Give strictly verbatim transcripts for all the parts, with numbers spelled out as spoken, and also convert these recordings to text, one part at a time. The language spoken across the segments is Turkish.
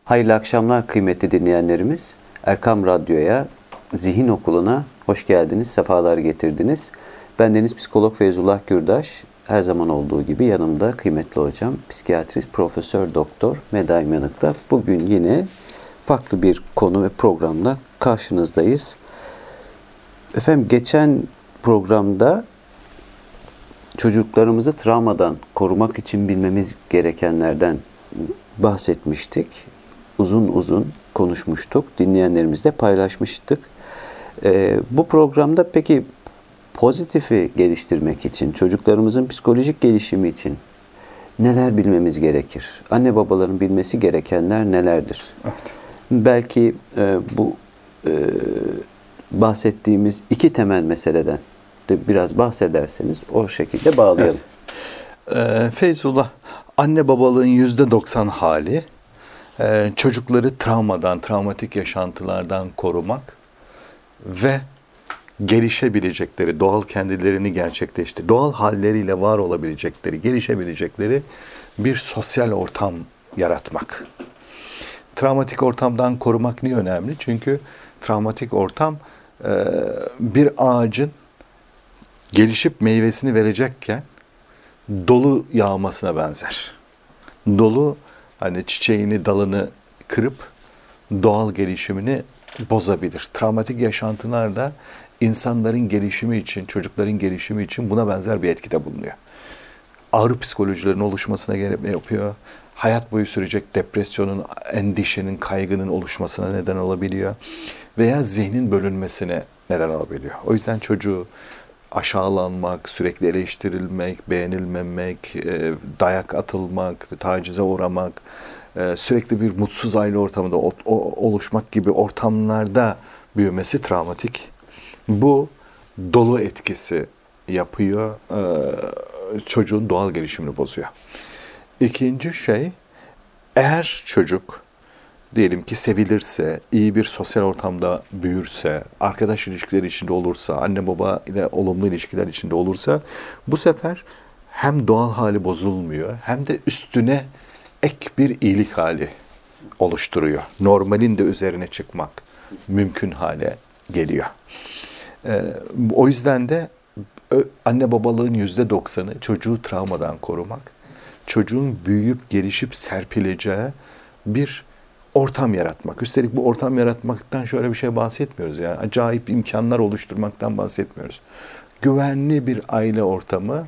Hayırlı akşamlar kıymetli dinleyenlerimiz. Erkam Radyo'ya, Zihin Okulu'na hoş geldiniz, sefalar getirdiniz. Bendeniz Psikolog Feyzullah Gürdaş. Her zaman olduğu gibi yanımda kıymetli hocam, psikiyatrist Profesör Doktor Medaim Yanık'ta. Bugün yine farklı bir konu ve programla karşınızdayız. Efendim geçen programda çocuklarımızı travmadan korumak için bilmemiz gerekenlerden bahsetmiştik. Uzun uzun konuşmuştuk. Dinleyenlerimizle paylaşmıştık. Ee, bu programda peki pozitifi geliştirmek için, çocuklarımızın psikolojik gelişimi için neler bilmemiz gerekir? Anne babaların bilmesi gerekenler nelerdir? Evet. Belki e, bu e, bahsettiğimiz iki temel meseleden de biraz bahsederseniz o şekilde bağlayalım. Evet. Ee, Feyzullah, anne babalığın yüzde doksan hali e, çocukları travmadan, travmatik yaşantılardan korumak ve gelişebilecekleri, doğal kendilerini gerçekleştir, doğal halleriyle var olabilecekleri, gelişebilecekleri bir sosyal ortam yaratmak. Travmatik ortamdan korumak niye önemli? Çünkü travmatik ortam e, bir ağacın gelişip meyvesini verecekken dolu yağmasına benzer. Dolu hani çiçeğini, dalını kırıp doğal gelişimini bozabilir. Travmatik yaşantılar da insanların gelişimi için, çocukların gelişimi için buna benzer bir etkide bulunuyor. Ağrı psikolojilerin oluşmasına gerek yapıyor. Hayat boyu sürecek depresyonun, endişenin, kaygının oluşmasına neden olabiliyor. Veya zihnin bölünmesine neden olabiliyor. O yüzden çocuğu aşağılanmak, sürekli eleştirilmek, beğenilmemek, dayak atılmak, tacize uğramak, sürekli bir mutsuz aile ortamında oluşmak gibi ortamlarda büyümesi travmatik. Bu dolu etkisi yapıyor, çocuğun doğal gelişimini bozuyor. İkinci şey, eğer çocuk diyelim ki sevilirse, iyi bir sosyal ortamda büyürse, arkadaş ilişkileri içinde olursa, anne baba ile olumlu ilişkiler içinde olursa, bu sefer hem doğal hali bozulmuyor hem de üstüne ek bir iyilik hali oluşturuyor. Normalin de üzerine çıkmak mümkün hale geliyor. Ee, o yüzden de anne babalığın yüzde doksanı çocuğu travmadan korumak, çocuğun büyüyüp gelişip serpileceği bir ortam yaratmak. Üstelik bu ortam yaratmaktan şöyle bir şey bahsetmiyoruz. Yani acayip imkanlar oluşturmaktan bahsetmiyoruz. Güvenli bir aile ortamı,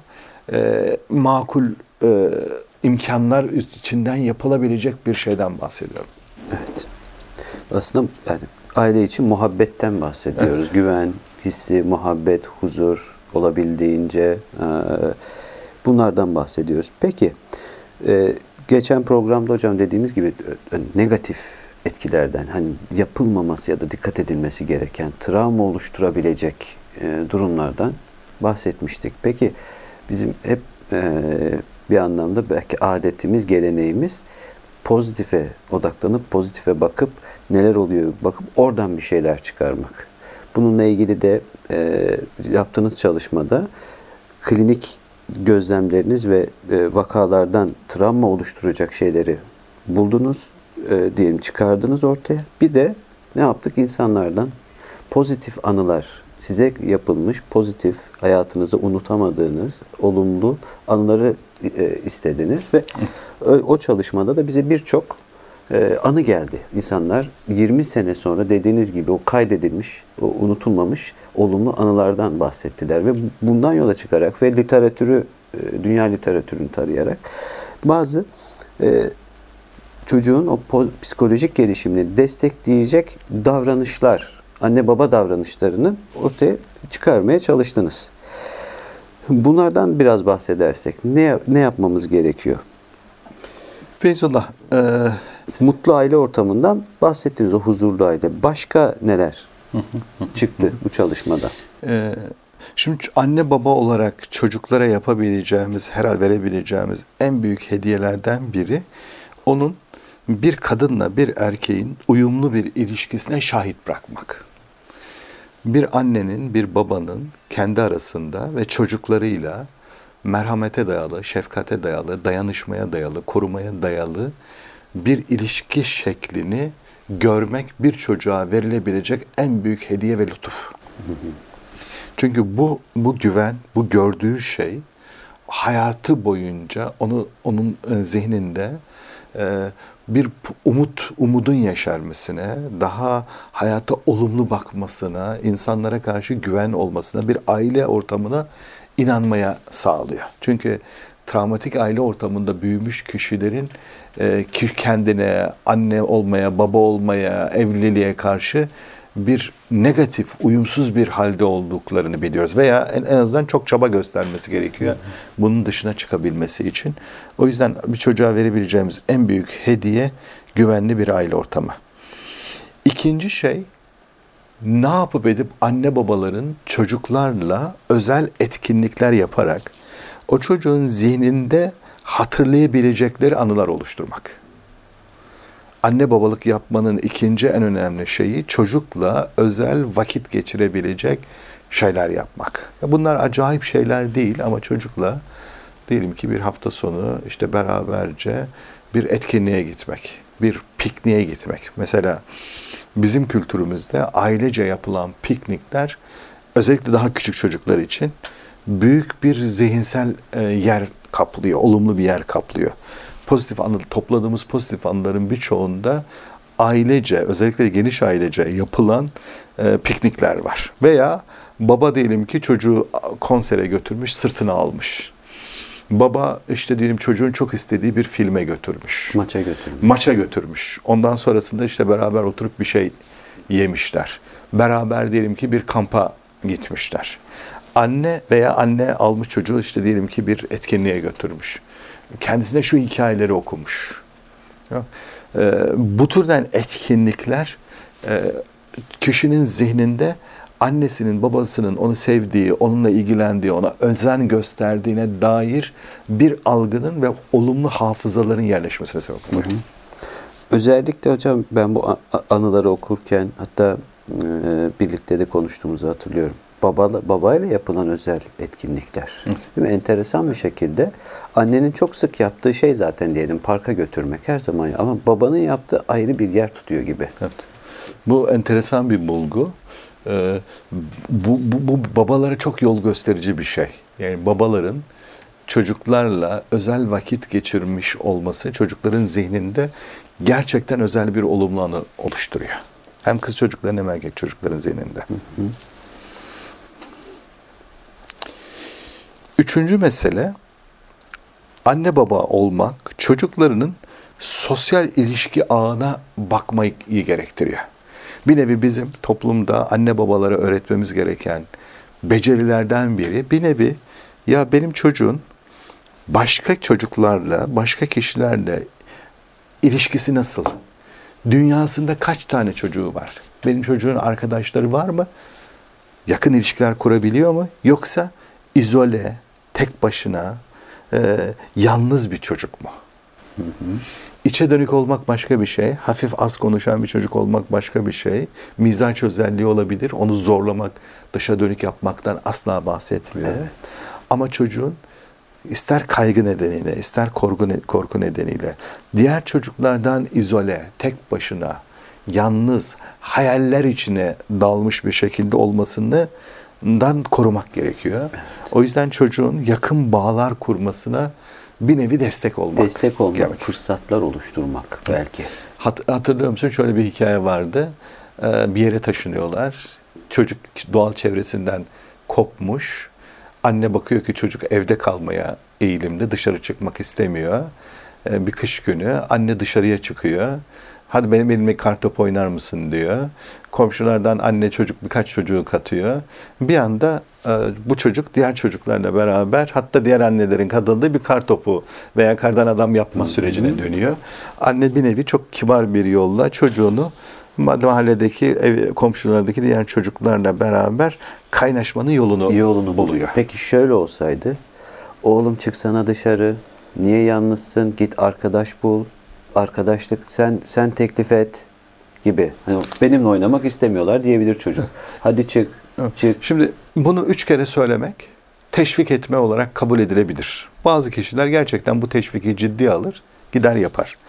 e, makul e, imkanlar içinden yapılabilecek bir şeyden bahsediyorum. Evet. Aslında yani aile için muhabbetten bahsediyoruz. Evet. Güven, hissi, muhabbet, huzur olabildiğince e, bunlardan bahsediyoruz. Peki, e, geçen programda hocam dediğimiz gibi negatif etkilerden, hani yapılmaması ya da dikkat edilmesi gereken, travma oluşturabilecek e, durumlardan bahsetmiştik. Peki, bizim hep e, bir anlamda belki adetimiz, geleneğimiz pozitife odaklanıp, pozitife bakıp neler oluyor bakıp oradan bir şeyler çıkarmak. Bununla ilgili de e, yaptığınız çalışmada klinik gözlemleriniz ve e, vakalardan travma oluşturacak şeyleri buldunuz, e, diyelim çıkardınız ortaya. Bir de ne yaptık? İnsanlardan pozitif anılar, size yapılmış pozitif, hayatınızda unutamadığınız olumlu anıları e, istediniz ve o, o çalışmada da bize birçok e, anı geldi. İnsanlar yirmi sene sonra dediğiniz gibi o kaydedilmiş, o unutulmamış olumlu anılardan bahsettiler ve bundan yola çıkarak ve literatürü, e, dünya literatürünü tarayarak bazı e, çocuğun o psikolojik gelişimini destekleyecek davranışlar, anne baba davranışlarını ortaya çıkarmaya çalıştınız. Bunlardan biraz bahsedersek ne ne yapmamız gerekiyor? Feyzullah, e... mutlu aile ortamından bahsettiniz, o huzurlu aile. Başka neler çıktı bu çalışmada? E, şimdi anne baba olarak çocuklara yapabileceğimiz, herhalde verebileceğimiz en büyük hediyelerden biri onun bir kadınla bir erkeğin uyumlu bir ilişkisine şahit bırakmak. Bir annenin, bir babanın kendi arasında ve çocuklarıyla merhamete dayalı, şefkate dayalı, dayanışmaya dayalı, korumaya dayalı bir ilişki şeklini görmek bir çocuğa verilebilecek en büyük hediye ve lütuf. Çünkü bu bu güven, bu gördüğü şey hayatı boyunca onu onun zihninde bir umut, umudun yeşermesine, daha hayata olumlu bakmasına, insanlara karşı güven olmasına, bir aile ortamına inanmaya sağlıyor. Çünkü travmatik aile ortamında büyümüş kişilerin kendine, anne olmaya, baba olmaya, evliliğe karşı bir negatif, uyumsuz bir halde olduklarını biliyoruz. Veya en, en azından çok çaba göstermesi gerekiyor bunun dışına çıkabilmesi için. O yüzden bir çocuğa verebileceğimiz en büyük hediye güvenli bir aile ortamı. İkinci şey, ne yapıp edip anne babaların çocuklarla özel etkinlikler yaparak o çocuğun zihninde hatırlayabilecekleri anılar oluşturmak. Anne babalık yapmanın ikinci en önemli şeyi çocukla özel vakit geçirebilecek şeyler yapmak. Bunlar acayip şeyler değil ama çocukla diyelim ki bir hafta sonu işte beraberce bir etkinliğe gitmek, bir pikniğe gitmek. Mesela bizim kültürümüzde ailece yapılan piknikler özellikle daha küçük çocuklar için büyük bir zihinsel yer kaplıyor, olumlu bir yer kaplıyor. Pozitif anı, topladığımız pozitif anıların birçoğunda ailece, özellikle geniş ailece yapılan e, piknikler var. Veya baba diyelim ki çocuğu konsere götürmüş, sırtına almış. Baba işte diyelim çocuğun çok istediği bir filme götürmüş. Maça götürmüş. Maça götürmüş. Ondan sonrasında işte beraber oturup bir şey yemişler. Beraber diyelim ki bir kampa gitmişler. Anne veya anne almış çocuğu işte diyelim ki bir etkinliğe götürmüş. Kendisine şu hikayeleri okumuş. Ee, bu türden etkinlikler e, kişinin zihninde annesinin, babasının onu sevdiği, onunla ilgilendiği, ona özen gösterdiğine dair bir algının ve olumlu hafızaların yerleşmesine sebep oluyor. Özellikle hocam ben bu anıları okurken hatta e, birlikte de konuştuğumuzu hatırlıyorum. Babala, babayla yapılan özel etkinlikler. Evet. Değil mi? Enteresan bir şekilde annenin çok sık yaptığı şey zaten diyelim parka götürmek her zaman ama babanın yaptığı ayrı bir yer tutuyor gibi. Evet. Bu enteresan bir bulgu. Ee, bu, bu, bu babalara çok yol gösterici bir şey. Yani babaların çocuklarla özel vakit geçirmiş olması çocukların zihninde gerçekten özel bir olumlu anı oluşturuyor. Hem kız çocukların hem erkek çocukların zihninde. Hı hı. Üçüncü mesele, anne baba olmak çocuklarının sosyal ilişki ağına bakmayı gerektiriyor. Bir nevi bizim toplumda anne babalara öğretmemiz gereken becerilerden biri, bir nevi ya benim çocuğun başka çocuklarla, başka kişilerle ilişkisi nasıl? Dünyasında kaç tane çocuğu var? Benim çocuğun arkadaşları var mı? Yakın ilişkiler kurabiliyor mu? Yoksa izole, tek başına, e, yalnız bir çocuk mu? Hı hı. İçe dönük olmak başka bir şey. Hafif az konuşan bir çocuk olmak başka bir şey. Mizaç özelliği olabilir. Onu zorlamak, dışa dönük yapmaktan asla bahsetmiyorum. Evet. Ama çocuğun ister kaygı nedeniyle, ister korku, korku nedeniyle diğer çocuklardan izole, tek başına, yalnız, hayaller içine dalmış bir şekilde olmasını dan korumak gerekiyor. Evet. O yüzden çocuğun yakın bağlar kurmasına bir nevi destek olmak. Destek olmak, gerek. Fırsatlar oluşturmak belki. Hat, hatırlıyor musun? Şöyle bir hikaye vardı. Ee, bir yere taşınıyorlar. Çocuk doğal çevresinden kopmuş. Anne bakıyor ki çocuk evde kalmaya eğilimli, dışarı çıkmak istemiyor. Ee, bir kış günü anne dışarıya çıkıyor. Hadi benim elimle kartop oynar mısın diyor. Komşulardan anne çocuk birkaç çocuğu katıyor. Bir anda e, bu çocuk diğer çocuklarla beraber hatta diğer annelerin katıldığı bir kartopu veya kardan adam yapma Hı-hı. sürecine dönüyor. Anne bir nevi çok kibar bir yolla çocuğunu mahalledeki ev, komşulardaki diğer çocuklarla beraber kaynaşmanın yolunu, yolunu buluyor. Peki şöyle olsaydı, oğlum çıksana dışarı, niye yalnızsın, git arkadaş bul. Arkadaşlık sen sen teklif et gibi. Hani benimle oynamak istemiyorlar diyebilir çocuk. Hadi çık, çık. Şimdi bunu üç kere söylemek teşvik etme olarak kabul edilebilir. Bazı kişiler gerçekten bu teşviki ciddiye alır, gider yapar.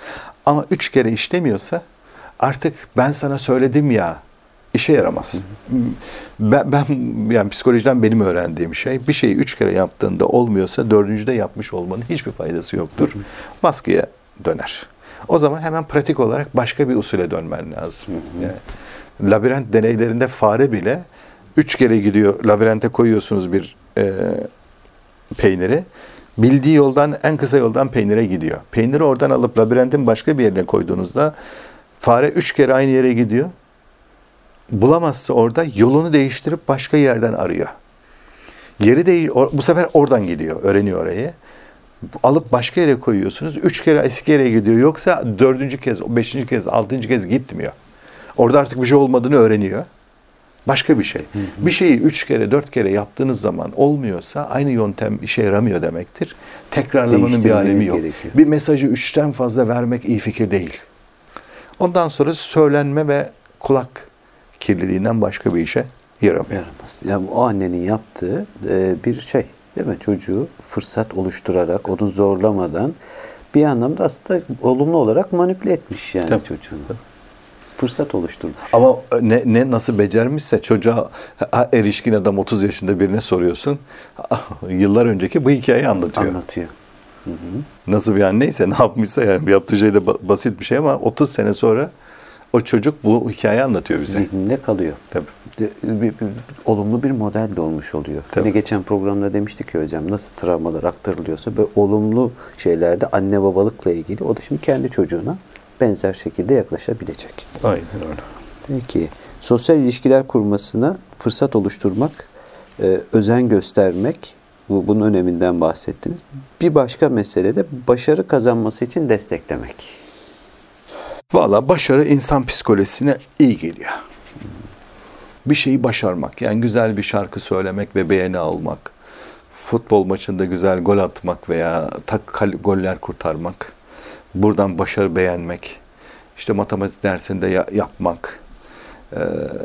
Ama üç kere işlemiyorsa artık ben sana söyledim ya işe yaramaz. Ben, ben yani psikolojiden benim öğrendiğim şey bir şeyi üç kere yaptığında olmuyorsa dördüncüde yapmış olmanın hiçbir faydası yoktur. Baskıya döner. O zaman hemen pratik olarak başka bir usule dönmen lazım. Yani, labirent deneylerinde fare bile üç kere gidiyor. Labirente koyuyorsunuz bir e, peyniri. Bildiği yoldan, en kısa yoldan peynire gidiyor. Peyniri oradan alıp labirentin başka bir yerine koyduğunuzda fare üç kere aynı yere gidiyor. Bulamazsa orada yolunu değiştirip başka yerden arıyor. Yeri değiş, bu sefer oradan gidiyor, öğreniyor orayı. Alıp başka yere koyuyorsunuz. Üç kere eski yere gidiyor. Yoksa dördüncü kez, beşinci kez, altıncı kez gitmiyor. Orada artık bir şey olmadığını öğreniyor. Başka bir şey. Hı hı. Bir şeyi üç kere, dört kere yaptığınız zaman olmuyorsa aynı yöntem işe yaramıyor demektir. Tekrarlamanın bir alemi yok. Gerekiyor. Bir mesajı üçten fazla vermek iyi fikir değil. Ondan sonra söylenme ve kulak kirliliğinden başka bir işe yaramıyor. Yaramaz. Yani o annenin yaptığı e, bir şey değil mi? Çocuğu fırsat oluşturarak, onu zorlamadan bir anlamda aslında olumlu olarak manipüle etmiş yani Tabii. çocuğunu. Fırsat oluşturmuş. Ama ne, ne nasıl becermişse çocuğa erişkin adam otuz yaşında birine soruyorsun. Yıllar önceki bu hikayeyi anlatıyor. Anlatıyor. Hı hı. Nasıl bir anneyse ne yapmışsa yani yaptığı şey de basit bir şey ama otuz sene sonra o çocuk bu hikayeyi anlatıyor bize. Zihninde kalıyor. Tabii. Bir, bir, bir, olumlu bir model de olmuş oluyor. Tabii. Yine geçen programda demiştik ki hocam nasıl travmalar aktarılıyorsa böyle olumlu şeylerde anne babalıkla ilgili o da şimdi kendi çocuğuna benzer şekilde yaklaşabilecek. Aynen öyle. Peki, sosyal ilişkiler kurmasına fırsat oluşturmak, e, özen göstermek, bu, bunun öneminden bahsettiniz. Bir başka mesele de başarı kazanması için desteklemek. Valla başarı insan psikolojisine iyi geliyor. Bir şeyi başarmak, yani güzel bir şarkı söylemek ve beğeni almak, futbol maçında güzel gol atmak veya tak goller kurtarmak, buradan başarı beğenmek, işte matematik dersinde ya, yapmak. Ee,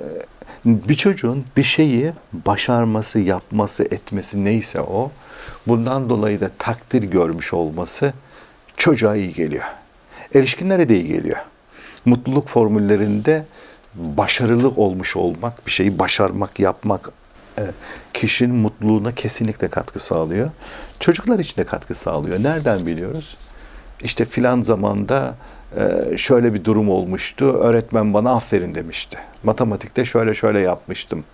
bir çocuğun bir şeyi başarması, yapması, etmesi neyse o, bundan dolayı da takdir görmüş olması çocuğa iyi geliyor. Erişkinlere de iyi geliyor. Mutluluk formüllerinde başarılı olmuş olmak, bir şeyi başarmak, yapmak kişinin mutluluğuna kesinlikle katkı sağlıyor. Çocuklar için de katkı sağlıyor. Nereden biliyoruz? İşte filan zamanda şöyle bir durum olmuştu. Öğretmen bana aferin demişti. Matematikte şöyle şöyle yapmıştım.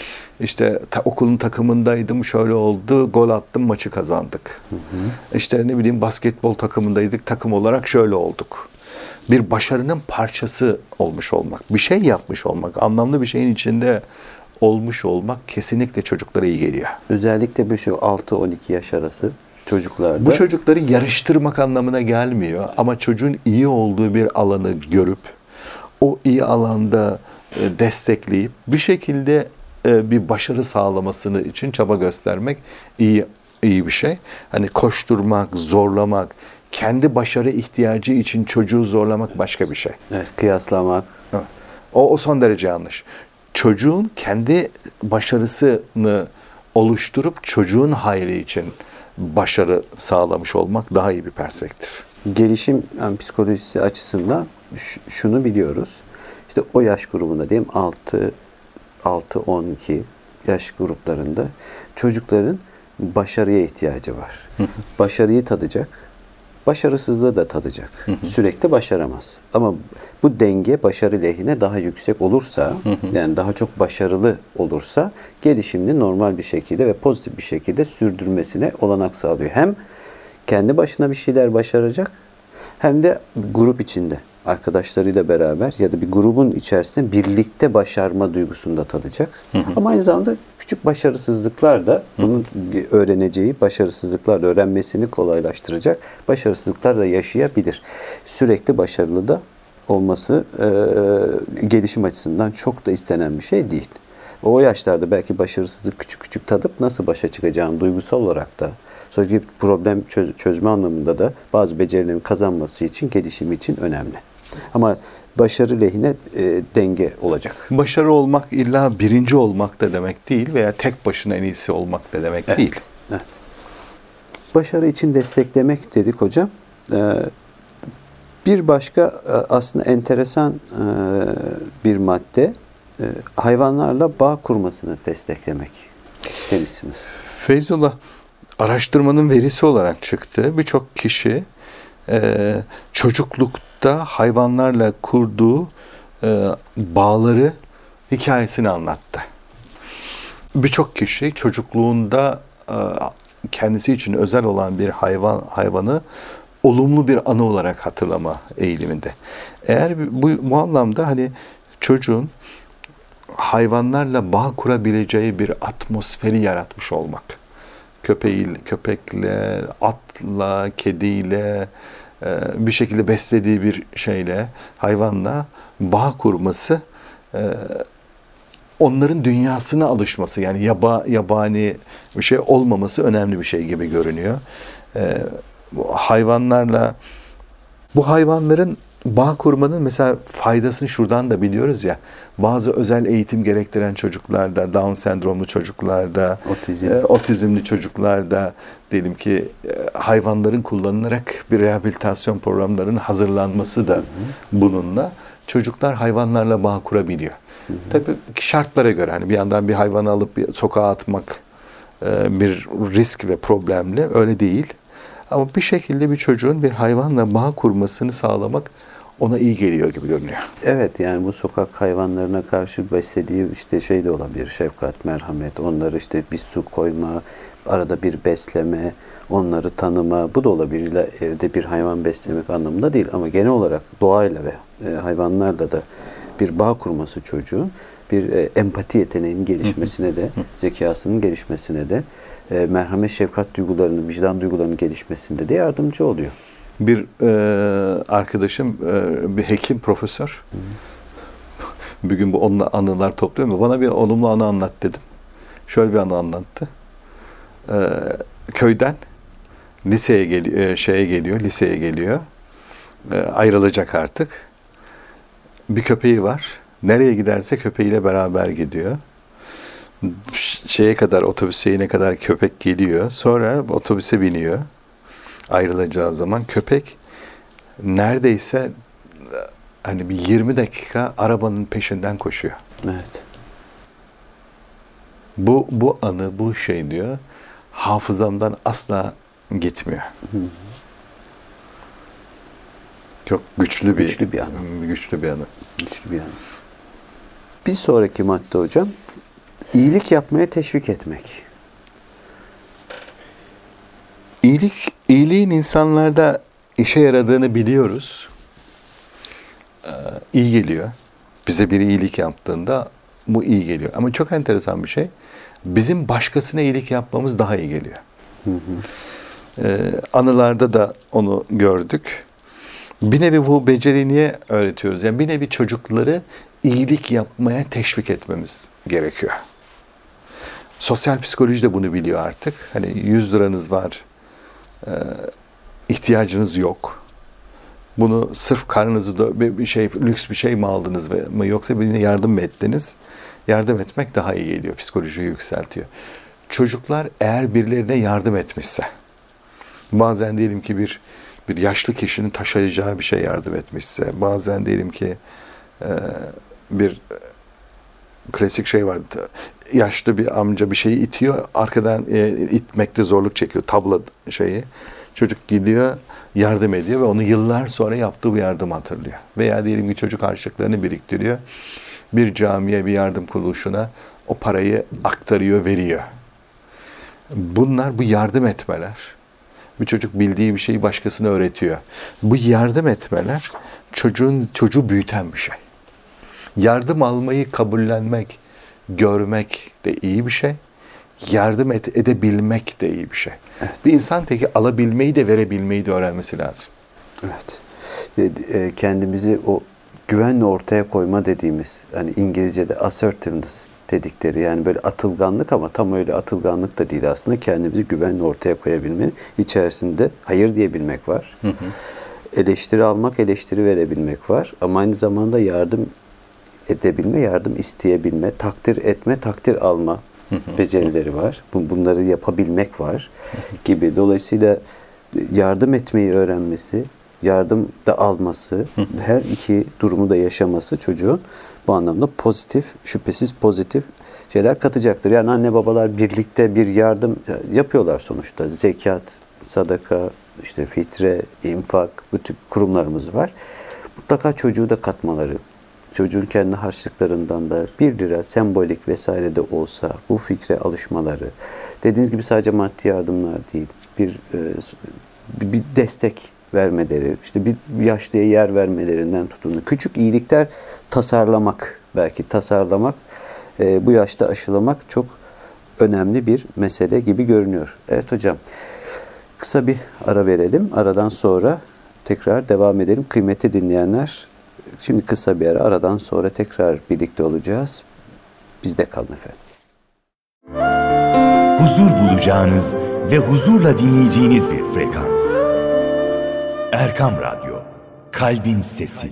İşte ta, okulun takımındaydım, şöyle oldu, gol attım, maçı kazandık. Hı hı. İşte ne bileyim basketbol takımındaydık, takım olarak şöyle olduk. Bir başarının parçası olmuş olmak, bir şey yapmış olmak, anlamlı bir şeyin içinde olmuş olmak kesinlikle çocuklara iyi geliyor. Özellikle bu şu altı on iki yaş arası çocuklarda. Bu çocukları yarıştırmak anlamına gelmiyor ama çocuğun iyi olduğu bir alanı görüp o iyi alanda destekleyip bir şekilde bir başarı sağlamasını için çaba göstermek iyi iyi bir şey. Hani koşturmak, zorlamak, kendi başarı ihtiyacı için çocuğu zorlamak başka bir şey. Evet, kıyaslamak. Evet. O, o son derece yanlış. Çocuğun kendi başarısını oluşturup çocuğun hayrı için başarı sağlamış olmak daha iyi bir perspektif. Gelişim yani psikolojisi açısından şunu biliyoruz. İşte o yaş grubunda diyelim altı, altı on iki yaş gruplarında çocukların başarıya ihtiyacı var. Başarıyı tadacak, başarısızlığı da tadacak. Sürekli başaramaz. Ama bu denge başarı lehine daha yüksek olursa, yani daha çok başarılı olursa gelişimini normal bir şekilde ve pozitif bir şekilde sürdürmesine olanak sağlıyor. Hem kendi başına bir şeyler başaracak hem de grup içinde arkadaşlarıyla beraber ya da bir grubun içerisinde birlikte başarma duygusunu da tadacak. Hı hı. Ama aynı zamanda küçük başarısızlıklar da bunun öğreneceği başarısızlıklar da öğrenmesini kolaylaştıracak başarısızlıklar da yaşayabilir. Sürekli başarılı da olması e, gelişim açısından çok da istenen bir şey değil. O yaşlarda belki başarısızlık küçük küçük tadıp nasıl başa çıkacağını duygusal olarak da sonraki problem çöz, çözme anlamında da bazı becerilerin kazanması için, gelişimi için önemli. Ama başarı lehine e, denge olacak. Başarı olmak illa birinci olmak da demek değil veya tek başına en iyisi olmak da demek evet, değil. Evet. Başarı için desteklemek dedik hocam. Ee, Bir başka e, aslında enteresan e, bir madde e, hayvanlarla bağ kurmasını desteklemek demişsiniz. Feyzullah, araştırmanın verisi olarak çıktı. Birçok kişi e, çocuklukta hayvanlarla kurduğu e, bağları, hikayesini anlattı. Birçok kişi çocukluğunda e, kendisi için özel olan bir hayvan hayvanı olumlu bir anı olarak hatırlama eğiliminde. Eğer bu, bu anlamda hani çocuğun hayvanlarla bağ kurabileceği bir atmosferi yaratmış olmak, köpeğiyle, köpekle, atla, kediyle, e, bir şekilde beslediği bir şeyle, hayvanla bağ kurması, e, onların dünyasına alışması, yani yaba, yabani bir şey olmaması önemli bir şey gibi görünüyor. E, bu hayvanlarla, bu hayvanların bağ kurmanın mesela faydasını şuradan da biliyoruz ya, bazı özel eğitim gerektiren çocuklarda, Down sendromlu çocuklarda, Otizm. e, otizmli çocuklarda diyelim ki e, hayvanların kullanılarak bir rehabilitasyon programlarının hazırlanması da, hı hı, bununla çocuklar hayvanlarla bağ kurabiliyor. Hı hı. Tabii şartlara göre, hani bir yandan bir hayvanı alıp bir sokağa atmak e, bir risk ve problemli, öyle değil. Ama bir şekilde bir çocuğun bir hayvanla bağ kurmasını sağlamak ona iyi geliyor gibi görünüyor. Evet, yani bu sokak hayvanlarına karşı beslediği işte şey de olabilir, şefkat, merhamet, onları işte bir su koyma, arada bir besleme, onları tanıma, bu da olabilir. Evde bir hayvan beslemek anlamında değil ama genel olarak doğayla ve e, hayvanlarla da bir bağ kurması çocuğun bir e, empati yeteneğinin gelişmesine de, zekasının gelişmesine de, e, merhamet, şefkat duygularının, vicdan duygularının gelişmesinde de yardımcı oluyor. Bir e, arkadaşım, e, bir hekim, profesör. Hı. Bir gün bu onunla anılar topluyor mu? Bana bir olumlu anı anlat dedim. Şöyle bir anı anlattı. E, köyden liseye geliyor, şeye geliyor, liseye geliyor. E, ayrılacak artık. Bir köpeği var. Nereye giderse köpeğiyle beraber gidiyor. Şeye kadar, otobüs şeyine kadar köpek geliyor. Sonra otobüse biniyor. Ayrılacağı zaman köpek neredeyse hani bir yirmi dakika arabanın peşinden koşuyor. Evet. Bu bu anı, bu şey diyor, hafızamdan asla gitmiyor. Hı. Çok güçlü bir güçlü bir anı. Güçlü bir anı. Güçlü bir anı. Bir sonraki madde hocam, iyilik yapmaya teşvik etmek. İyilik, iyiliğin insanlarda işe yaradığını biliyoruz. Ee, iyi geliyor. Bize biri iyilik yaptığında bu iyi geliyor. Ama çok enteresan bir şey, bizim başkasına iyilik yapmamız daha iyi geliyor. Hı hı. Ee, anılarda da onu gördük. Bir nevi bu beceriyi niye öğretiyoruz? Yani bir nevi çocukları iyilik yapmaya teşvik etmemiz gerekiyor. Sosyal psikoloji de bunu biliyor artık. Hani yüz liranız var, e, ihtiyacınız yok. Bunu sırf karnınızı da bir şey, lüks bir şey mi aldınız mı, yoksa birine yardım mı ettiniz? Yardım etmek daha iyi geliyor, psikolojiyi yükseltiyor. Çocuklar eğer birilerine yardım etmişse, bazen diyelim ki bir bir yaşlı kişinin taşıyacağı bir şey yardım etmişse, bazen diyelim ki e, bir klasik şey vardı. Yaşlı bir amca bir şeyi itiyor, arkadan e, itmekte zorluk çekiyor, tabla şeyi. Çocuk gidiyor, yardım ediyor ve onu yıllar sonra yaptığı bir yardım hatırlıyor. Veya diyelim ki çocuk harçlıklarını biriktiriyor, bir camiye, bir yardım kuruluşuna o parayı aktarıyor, veriyor. Bunlar, bu yardım etmeler. Bir çocuk bildiği bir şeyi başkasına öğretiyor. Bu yardım etmeler çocuğun çocuğu büyüten bir şey. Yardım almayı kabullenmek, görmek de iyi bir şey. Yardım et, edebilmek de iyi bir şey. Evet. Bir insan teki alabilmeyi de verebilmeyi de öğrenmesi lazım. Evet. Kendimizi o güvenle ortaya koyma dediğimiz, hani İngilizce'de assertiveness dedikleri, yani böyle atılganlık ama tam öyle atılganlık da değil aslında, kendimizi güvenle ortaya koyabilmenin içerisinde hayır diyebilmek var. Hı hı. Eleştiri almak, eleştiri verebilmek var ama aynı zamanda yardım edebilme, yardım isteyebilme, takdir etme, takdir alma hı hı. becerileri var. Bunları yapabilmek var hı hı. gibi. Dolayısıyla yardım etmeyi öğrenmesi, yardım da alması, her iki durumu da yaşaması çocuğun bu anlamda pozitif, şüphesiz pozitif şeyler katacaktır. Yani anne babalar birlikte bir yardım yapıyorlar sonuçta. Zekat, sadaka, işte fitre, infak, bu tip kurumlarımız var. Mutlaka çocuğu da katmaları, çocuğun kendi harçlıklarından da bir lira sembolik vesaire de olsa bu fikre alışmaları, dediğiniz gibi sadece maddi yardımlar değil, bir bir destek vermeleri, işte bir yaşlıya yer vermelerinden tutun. Küçük iyilikler tasarlamak, belki tasarlamak, bu yaşta aşılamak çok önemli bir mesele gibi görünüyor. Evet hocam, kısa bir ara verelim. Aradan sonra tekrar devam edelim. Kıymetli dinleyenler, şimdi kısa bir ara, aradan sonra tekrar birlikte olacağız. Bizde kalın efendim. Huzur bulacağınız ve huzurla dinleyeceğiniz bir frekans. Erkam Radyo, Kalbin Sesi.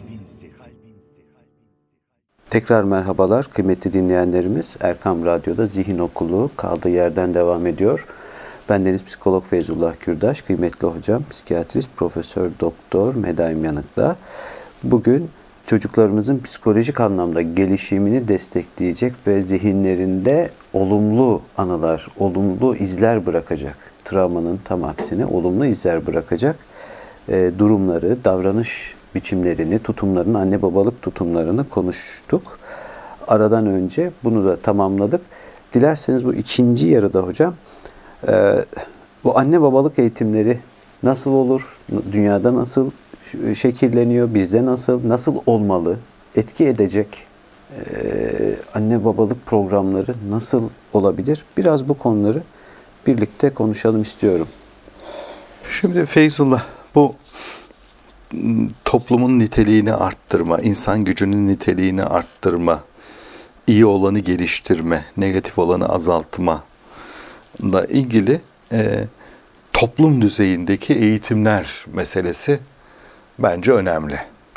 Tekrar merhabalar kıymetli dinleyenlerimiz. Erkam Radyo'da Zihin Okulu kaldığı yerden devam ediyor. Bendeniz psikolog Feyzullah Kürdaş, kıymetli hocam, psikiyatrist, profesör doktor Medaim Yanık'la. Bugün çocuklarımızın psikolojik anlamda gelişimini destekleyecek ve zihinlerinde olumlu anılar, olumlu izler bırakacak, travmanın tam aksine olumlu izler bırakacak e, durumları, davranış biçimlerini, tutumlarını, anne babalık tutumlarını konuştuk. Aradan önce bunu da tamamladık. Dilerseniz bu ikinci yarıda hocam, e, bu anne babalık eğitimleri nasıl olur, dünyada nasıl şekilleniyor, bizde nasıl, nasıl olmalı, etki edecek e, anne babalık programları nasıl olabilir? Biraz bu konuları birlikte konuşalım istiyorum. Şimdi Feyzullah, bu toplumun niteliğini arttırma, insan gücünün niteliğini arttırma, iyi olanı geliştirme, negatif olanı azaltma ile ilgili e, toplum düzeyindeki eğitimler meselesi bence önemli.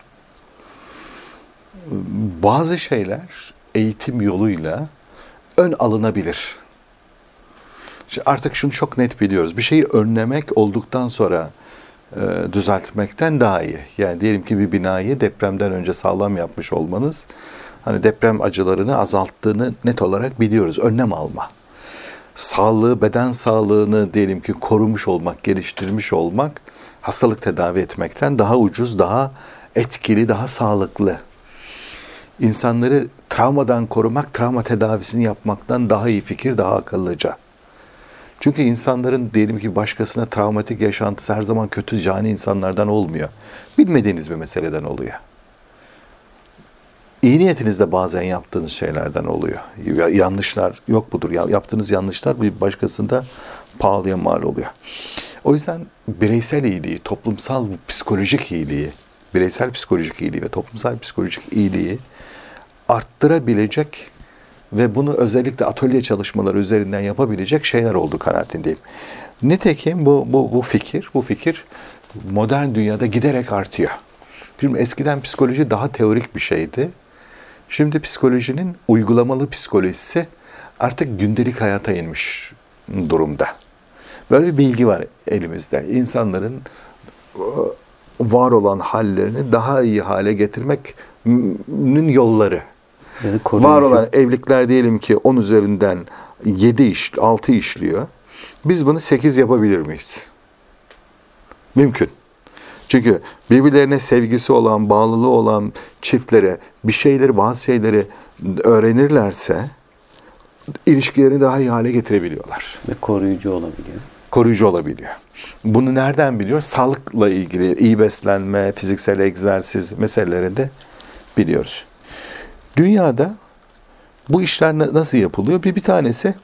Bazı şeyler eğitim yoluyla ön alınabilir. Şimdi artık şunu çok net biliyoruz. Bir şeyi önlemek olduktan sonra e, düzeltmekten daha iyi. Yani diyelim ki bir binayı depremden önce sağlam yapmış olmanız, hani deprem acılarını azalttığını net olarak biliyoruz. Önlem alma. Sağlığı, beden sağlığını diyelim ki korumuş olmak, geliştirmiş olmak, hastalık tedavi etmekten daha ucuz, daha etkili, daha sağlıklı. İnsanları travmadan korumak, travma tedavisini yapmaktan daha iyi fikir, daha akıllıca. Çünkü insanların diyelim ki başkasına travmatik yaşantısı her zaman kötü, cani insanlardan olmuyor. Bilmediğiniz bir meseleden oluyor. İyi niyetinizde bazen yaptığınız şeylerden oluyor. Yanlışlar yok budur. Yaptığınız yanlışlar bir başkasında pahalıya mal oluyor. O yüzden bireysel iyiliği, toplumsal psikolojik iyiliği, bireysel psikolojik iyiliği ve toplumsal psikolojik iyiliği arttırabilecek ve bunu özellikle atölye çalışmaları üzerinden yapabilecek şeyler olduğu kanaatindeyim. Nitekim bu, bu, bu fikir, bu fikir modern dünyada giderek artıyor. Şimdi eskiden psikoloji daha teorik bir şeydi. Şimdi psikolojinin uygulamalı psikolojisi artık gündelik hayata inmiş durumda. Böyle bir bilgi var elimizde. İnsanların var olan hallerini daha iyi hale getirmenin yolları. Yani koruyucu. Var olan evlilikler diyelim ki on üzerinden yedi iş, altı işliyor. Biz bunu sekiz yapabilir miyiz? Mümkün. Çünkü birbirlerine sevgisi olan, bağlılığı olan çiftlere bir şeyleri, bazı şeyleri öğrenirlerse ilişkilerini daha iyi hale getirebiliyorlar. Ve koruyucu olabiliyor. Koruyucu olabiliyor. Bunu nereden biliyor? Sağlıkla ilgili iyi beslenme, fiziksel egzersiz meselelerinde biliyoruz. Dünyada bu işler nasıl yapılıyor? Bir bir tanesi,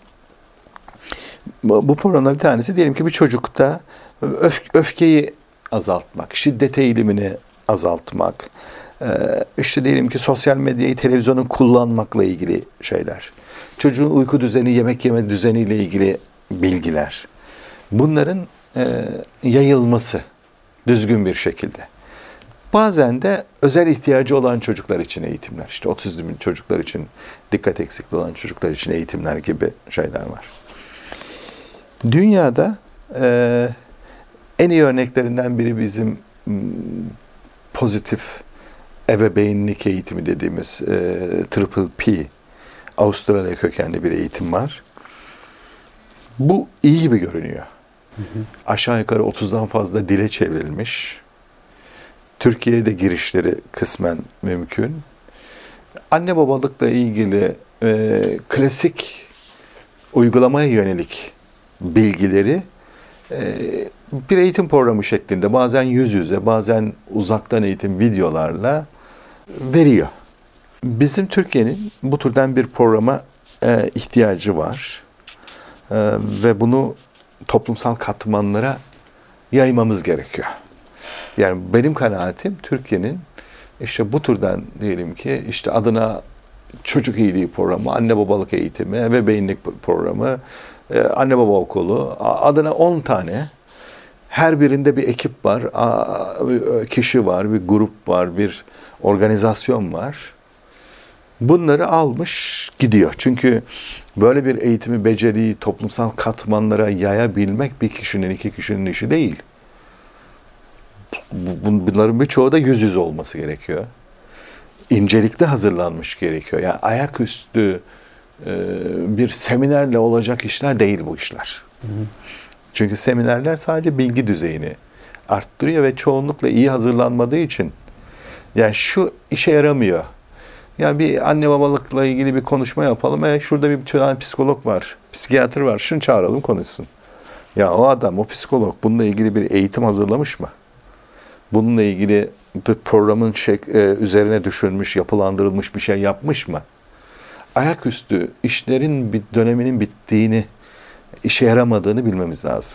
bu programda bir tanesi diyelim ki bir çocukta öf, öfkeyi azaltmak, şiddet eğilimini azaltmak, işte diyelim ki sosyal medyayı, televizyonu kullanmakla ilgili şeyler. Çocuğun uyku düzeni, yemek yeme düzeniyle ilgili bilgiler. Bunların e, yayılması düzgün bir şekilde. Bazen de özel ihtiyacı olan çocuklar için eğitimler. İşte otizmli çocuklar için, dikkat eksikliği olan çocuklar için eğitimler gibi şeyler var. Dünyada e, en iyi örneklerinden biri bizim pozitif ebeveynlik eğitimi dediğimiz e, Triple P, Avustralya kökenli bir eğitim var. Bu iyi gibi görünüyor. Hı hı. Aşağı yukarı otuzdan fazla dile çevrilmiş. Türkiye'de girişleri kısmen mümkün. Anne babalıkla ilgili e, klasik uygulamaya yönelik bilgileri e, bir eğitim programı şeklinde bazen yüz yüze, bazen uzaktan eğitim videolarla veriyor. Bizim Türkiye'nin bu türden bir programa e, ihtiyacı var. E, ve bunu toplumsal katmanlara yaymamız gerekiyor. Yani benim kanaatim Türkiye'nin işte bu türden diyelim ki işte adına çocuk iyiliği programı, anne babalık eğitimi, ebeveynlik programı, e, anne baba okulu adına on tane, her birinde bir ekip var, bir kişi var, bir grup var, bir organizasyon var. Bunları almış gidiyor. Çünkü böyle bir eğitimi, beceriyi toplumsal katmanlara yayabilmek bir kişinin, iki kişinin işi değil. Bunların birçoğu da yüz yüze olması gerekiyor. İncelikli hazırlanmış gerekiyor. Yani ayaküstü e, bir seminerle olacak işler değil bu işler. Hı hı. Çünkü seminerler sadece bilgi düzeyini arttırıyor ve çoğunlukla iyi hazırlanmadığı için yani şu işe yaramıyor. Ya bir anne babalıkla ilgili bir konuşma yapalım. E şurada bir tane psikolog var, psikiyatr var. Şunu çağıralım konuşsun. Ya o adam, o psikolog bununla ilgili bir eğitim hazırlamış mı? Bununla ilgili bir programın şey, e, üzerine düşünmüş, yapılandırılmış bir şey yapmış mı? Ayaküstü işlerin bir döneminin bittiğini, işe yaramadığını bilmemiz lazım.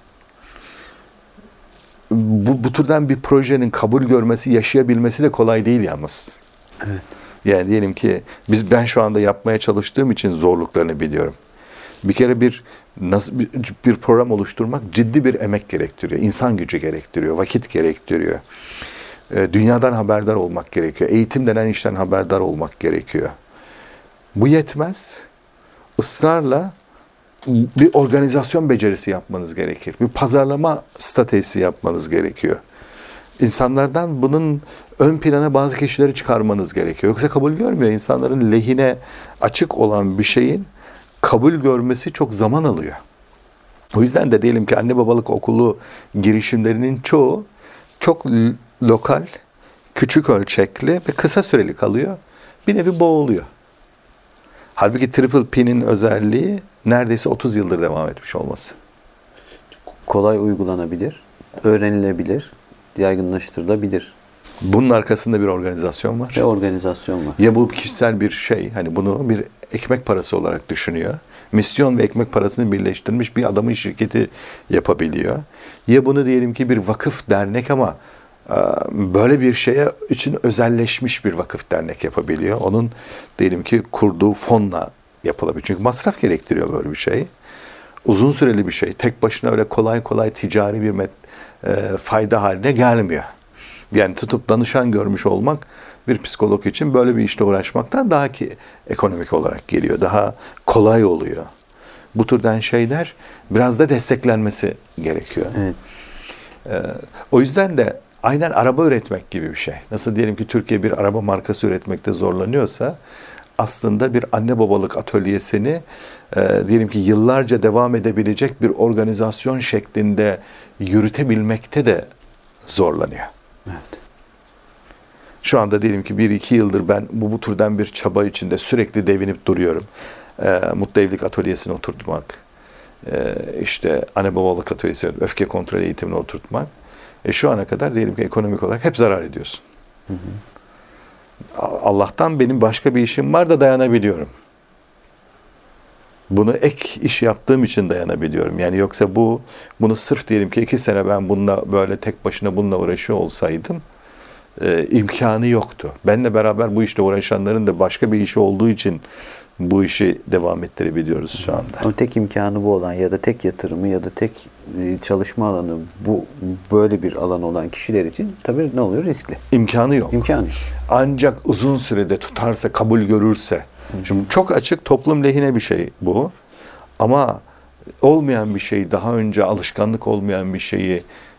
Bu, bu türden bir projenin kabul görmesi, yaşayabilmesi de kolay değil yalnız. Evet. Yani diyelim ki biz ben şu anda yapmaya çalıştığım için zorluklarını biliyorum. Bir kere bir nasıl bir, bir program oluşturmak ciddi bir emek gerektiriyor. İnsan gücü gerektiriyor, vakit gerektiriyor. E, dünyadan haberdar olmak gerekiyor. Eğitim denen işten haberdar olmak gerekiyor. Bu yetmez. Israrla bir organizasyon becerisi yapmanız gerekir. Bir pazarlama stratejisi yapmanız gerekiyor. İnsanlardan bunun ön plana bazı kişileri çıkarmanız gerekiyor. Yoksa kabul görmüyor. İnsanların lehine açık olan bir şeyin kabul görmesi çok zaman alıyor. O yüzden de diyelim ki anne babalık okulu girişimlerinin çoğu çok lokal, küçük ölçekli ve kısa süreli kalıyor. Bir nevi boğuluyor. Halbuki Triple P'nin özelliği neredeyse otuz yıldır devam etmiş olması. Kolay uygulanabilir, öğrenilebilir, yaygınlaştırılabilir. Bunun arkasında bir organizasyon var. Ve organizasyon var. Ya bu kişisel bir şey, hani bunu bir ekmek parası olarak düşünüyor. Misyon ve ekmek parasını birleştirmiş bir adamın şirketi yapabiliyor. Ya bunu diyelim ki bir vakıf dernek ama böyle bir şeye için özelleşmiş bir vakıf dernek yapabiliyor. Onun diyelim ki kurduğu fonla yapılabilir. Çünkü masraf gerektiriyor böyle bir şey. Uzun süreli bir şey. Tek başına öyle kolay kolay ticari bir met, e, fayda haline gelmiyor. Yani tutup danışan görmüş olmak bir psikolog için böyle bir işle uğraşmaktan daha ki ekonomik olarak geliyor. Daha kolay oluyor. Bu türden şeyler biraz da desteklenmesi gerekiyor. Evet. Ee, o yüzden de aynen araba üretmek gibi bir şey. Nasıl diyelim ki Türkiye bir araba markası üretmekte zorlanıyorsa aslında bir anne babalık atölyesini e, diyelim ki yıllarca devam edebilecek bir organizasyon şeklinde yürütebilmekte de zorlanıyor. Evet. Şu anda diyelim ki bir iki yıldır ben bu, bu türden bir çaba içinde sürekli devinip duruyorum. E, Mutlu Evlilik Atölyesi'ni oturtmak, e, işte anne babalık atölyesi, öfke kontrol eğitimini oturtmak. E, şu ana kadar diyelim ki ekonomik olarak hep zarar ediyorsun. Hı hı. Allah'tan benim başka bir işim var da dayanabiliyorum. Bunu ek iş yaptığım için dayanabiliyorum. Yani yoksa bu bunu sırf diyelim ki iki sene ben bununla böyle tek başına bununla uğraşıyor olsaydım e, imkanı yoktu. Benle beraber bu işle uğraşanların da başka bir işi olduğu için bu işi devam ettirebiliyoruz şu anda. Ama tek imkanı bu olan ya da tek yatırımı ya da tek çalışma alanı bu böyle bir alan olan kişiler için tabii ne oluyor? Riskli. İmkanı yok. İmkanı yok. Ancak uzun sürede tutarsa, kabul görürse. Şimdi çok açık toplum lehine bir şey bu. Ama olmayan bir şey, daha önce alışkanlık olmayan bir şeyi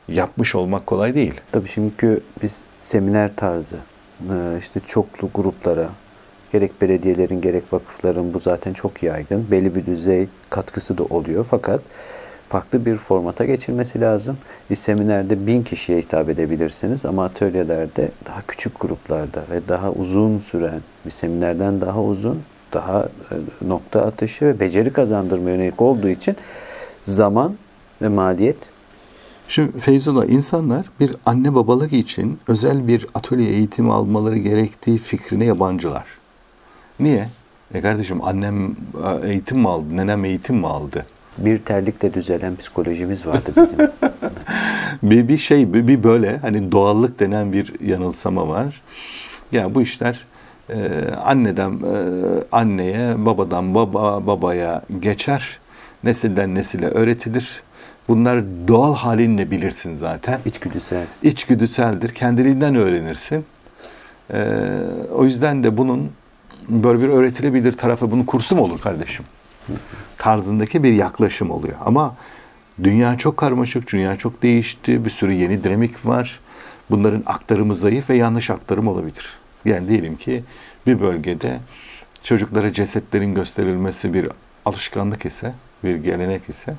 yapmış olmak kolay değil. Tabii çünkü biz seminer tarzı işte çoklu gruplara gerek belediyelerin gerek vakıfların bu zaten çok yaygın. Belli bir düzey katkısı da oluyor fakat farklı bir formata geçilmesi lazım. Bir seminerde bin kişiye hitap edebilirsiniz ama atölyelerde daha küçük gruplarda ve daha uzun süren bir seminerden daha uzun, daha nokta atışı ve beceri kazandırma yönelik olduğu için zaman ve maliyet. Şimdi Feyzullah, insanlar bir anne babalık için özel bir atölye eğitimi almaları gerektiği fikrine yabancılar. Niye? E kardeşim, annem eğitim mi aldı, nenem eğitim mi aldı? Bir terlikle düzelen psikolojimiz vardı bizim. bir, bir şey, bir, bir böyle hani doğallık denen bir yanılsama var. Ya bu işler e, anneden e, anneye, babadan baba babaya geçer, nesilden nesile öğretilir. Bunlar doğal halinle bilirsin zaten. İçgüdüsel. İçgüdüseldir. Kendiliğinden öğrenirsin. Ee, o yüzden de bunun böyle bir öğretilebilir tarafı, bunun kursu mu olur kardeşim? Tarzındaki bir yaklaşım oluyor. Ama dünya çok karmaşık, dünya çok değişti. Bir sürü yeni dinamik var. Bunların aktarımı zayıf ve yanlış aktarım olabilir. Yani diyelim ki bir bölgede çocuklara cesetlerin gösterilmesi bir alışkanlık ise, bir gelenek ise,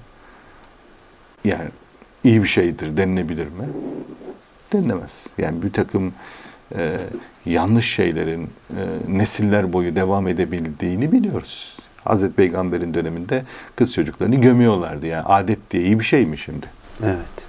yani iyi bir şeydir denilebilir mi? Denilemez. Yani bir takım e, yanlış şeylerin e, nesiller boyu devam edebildiğini biliyoruz. Hazreti Peygamber'in döneminde kız çocuklarını gömüyorlardı. Yani adet diye iyi bir şey mi şimdi? Evet.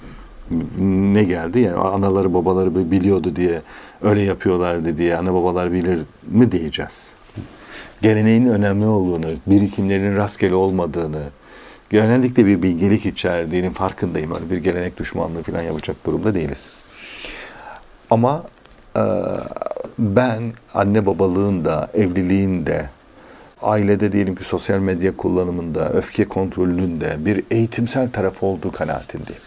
Ne geldi? Yani anaları babaları biliyordu diye öyle yapıyorlardı diye ana babalar bilir mi diyeceğiz? Geleneğin önemli olduğunu, birikimlerinin rastgele olmadığını, genellikle bir bilgelik içerdiğinin farkındayım. Öyle bir gelenek düşmanlığı falan yapacak durumda değiliz. Ama e, ben anne babalığın da, evliliğin de, ailede diyelim ki sosyal medya kullanımında, öfke kontrolünün de bir eğitimsel tarafı olduğu kanaatindeyim.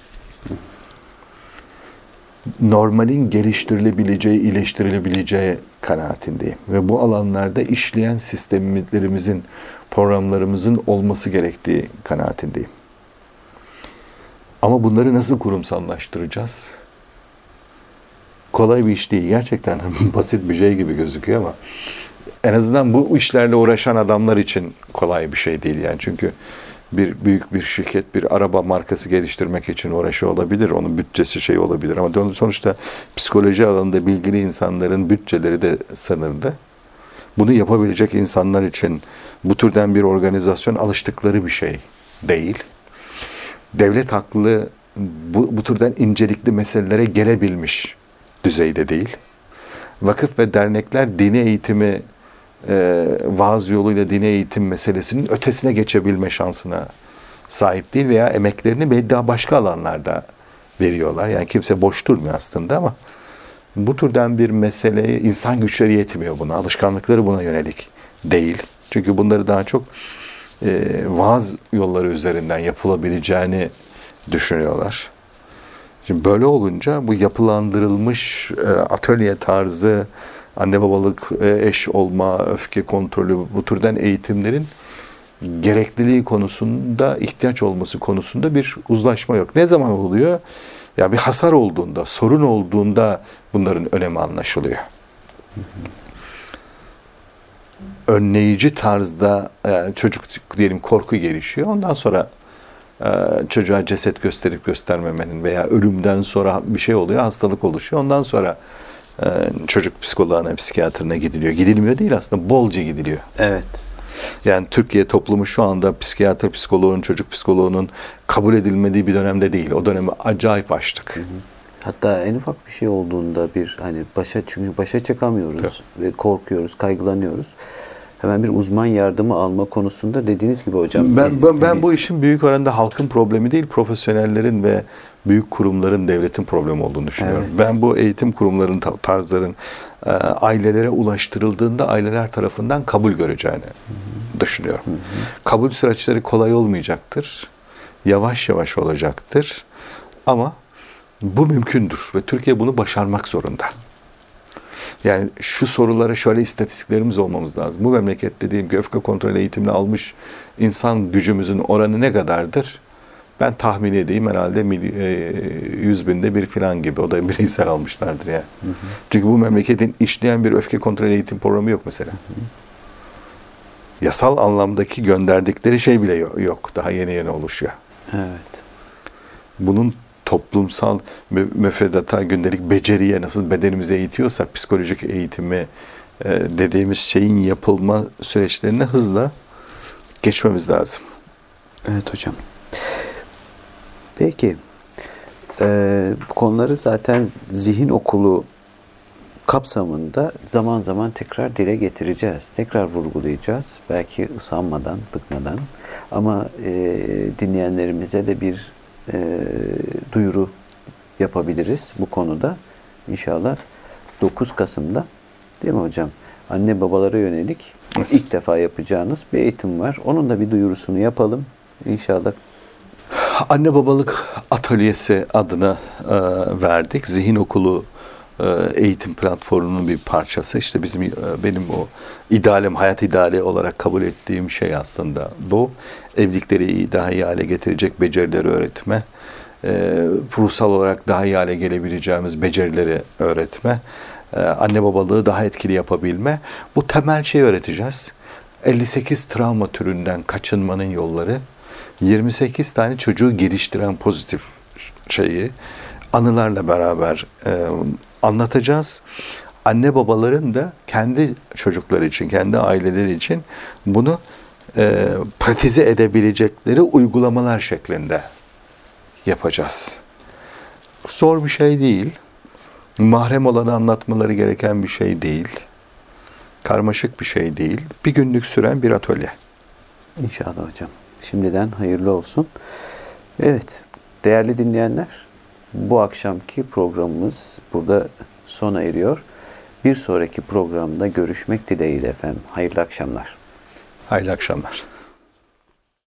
Normalin geliştirilebileceği, iyileştirilebileceği kanaatindeyim. Ve bu alanlarda işleyen sistemlerimizin, programlarımızın olması gerektiği kanaatindeyim. Ama bunları nasıl kurumsallaştıracağız? Kolay bir iş değil. Gerçekten basit bir şey gibi gözüküyor ama en azından bu işlerle uğraşan adamlar için kolay bir şey değil. Yani çünkü bir büyük bir şirket bir araba markası geliştirmek için uğraşıyor olabilir. Onun bütçesi şey olabilir ama sonuçta psikoloji alanında bilgili insanların bütçeleri de sınırlı. Bunu yapabilecek insanlar için bu türden bir organizasyon alıştıkları bir şey değil. Devlet aklı bu, bu türden incelikli meselelere gelebilmiş düzeyde değil. Vakıf ve dernekler dini eğitimi, e, vaaz yoluyla dini eğitim meselesinin ötesine geçebilme şansına sahip değil veya emeklerini belki daha başka alanlarda veriyorlar. Yani kimse boş durmuyor aslında ama bu türden bir meseleye insan güçleri yetmiyor buna. Alışkanlıkları buna yönelik değil. Çünkü bunları daha çok e, vaaz yolları üzerinden yapılabileceğini düşünüyorlar. Şimdi böyle olunca bu yapılandırılmış e, atölye tarzı, anne babalık, e, eş olma, öfke kontrolü, bu türden eğitimlerin gerekliliği konusunda, ihtiyaç olması konusunda bir uzlaşma yok. Ne zaman oluyor? Ya bir hasar olduğunda, sorun olduğunda bunların önemi anlaşılıyor. Önleyici tarzda yani çocuk diyelim korku gelişiyor. Ondan sonra çocuğa ceset gösterip göstermemenin veya ölümden sonra bir şey oluyor, hastalık oluşuyor. Ondan sonra çocuk psikoloğuna, psikiyatrına gidiliyor. Gidilmiyor değil aslında, bolca gidiliyor. Evet. Yani Türkiye toplumu şu anda psikiyatr, psikoloğun, çocuk psikoloğunun kabul edilmediği bir dönemde değil. O dönemi acayip açtık. Hı hı. Hatta en ufak bir şey olduğunda bir hani başa çünkü başa çıkamıyoruz Tabii. ve korkuyoruz, kaygılanıyoruz. Hemen bir uzman yardımı alma konusunda dediğiniz gibi hocam. Ben ben, ben bu işin büyük oranda halkın problemi değil, profesyonellerin ve büyük kurumların, devletin problemi olduğunu düşünüyorum. Evet. Ben bu eğitim kurumlarının, tarzların e, ailelere ulaştırıldığında aileler tarafından kabul göreceğini Hı-hı. düşünüyorum. Hı-hı. Kabul süreçleri kolay olmayacaktır. Yavaş yavaş olacaktır. Ama bu mümkündür ve Türkiye bunu başarmak zorunda. Yani şu sorulara şöyle istatistiklerimiz olmamız lazım. Bu memleket dediğim ki öfke kontrol eğitimini almış insan gücümüzün oranı ne kadardır? Ben tahmin edeyim herhalde mil- e, yüz binde bir falan gibi. O da bireysel almışlardır yani. Hı hı. Çünkü bu memleketin işleyen bir öfke kontrol eğitim programı yok mesela. Hı hı. Yasal anlamdaki gönderdikleri şey bile yok. Daha yeni yeni oluşuyor. Evet. Bunun toplumsal müfredata, gündelik beceriye nasıl bedenimizi eğitiyorsak psikolojik eğitimi e, dediğimiz şeyin yapılma süreçlerine hızla geçmemiz lazım. Evet hocam. Peki, e, bu konuları zaten zihin okulu kapsamında zaman zaman tekrar dile getireceğiz. Tekrar vurgulayacağız. Belki usanmadan, bıkmadan. Ama e, dinleyenlerimize de bir e, duyuru yapabiliriz bu konuda. İnşallah dokuz Kasım'da, değil mi hocam? Anne babalara yönelik ilk defa yapacağınız bir eğitim var. Onun da bir duyurusunu yapalım. İnşallah. Anne babalık atölyesi adını e, verdik. Zihin okulu e, eğitim platformunun bir parçası. İşte bizim e, benim o idealim, hayat ideali olarak kabul ettiğim şey aslında bu. Evlilikleri daha iyi hale getirecek becerileri öğretme. E, ruhsal olarak daha iyi hale gelebileceğimiz becerileri öğretme. E, anne babalığı daha etkili yapabilme. Bu temel şeyi öğreteceğiz. elli sekiz travma türünden kaçınmanın yolları. yirmi sekiz tane çocuğu geliştiren pozitif şeyi anılarla beraber e, anlatacağız. Anne babaların da kendi çocukları için, kendi aileleri için bunu e, pratize edebilecekleri uygulamalar şeklinde yapacağız. Zor bir şey değil. Mahrem olanı anlatmaları gereken bir şey değil. Karmaşık bir şey değil. Bir günlük süren bir atölye. İnşallah hocam. Şimdiden hayırlı olsun. Evet, değerli dinleyenler, bu akşamki programımız burada sona eriyor. Bir sonraki programda görüşmek dileğiyle efendim. Hayırlı akşamlar. Hayırlı akşamlar.